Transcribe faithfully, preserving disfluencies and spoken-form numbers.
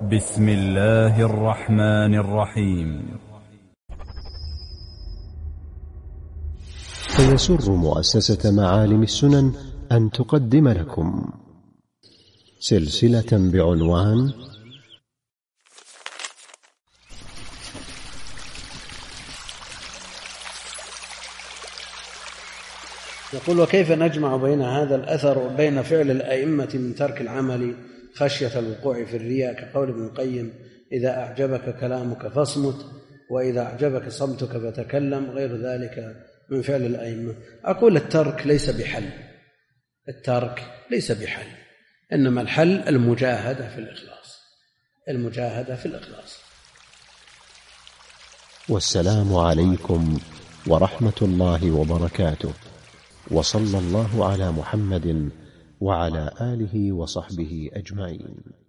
بسم الله الرحمن الرحيم. فيسر مؤسسة معالم السنن أن تقدم لكم سلسلة بعنوان يقول: وكيف نجمع بين هذا الأثر وبين فعل الأئمة من ترك العمل خشية الوقوع في الرياء، كقول ابن القيم: إذا أعجبك كلامك فاصمت، وإذا أعجبك صمتك فتكلم، غير ذلك من فعل الأئمة. أقول: الترك ليس بحل، الترك ليس بحل، إنما الحل المجاهدة في الإخلاص، المجاهدة في الإخلاص. والسلام عليكم ورحمة الله وبركاته، وصلى الله على محمد وعلى آله وصحبه أجمعين.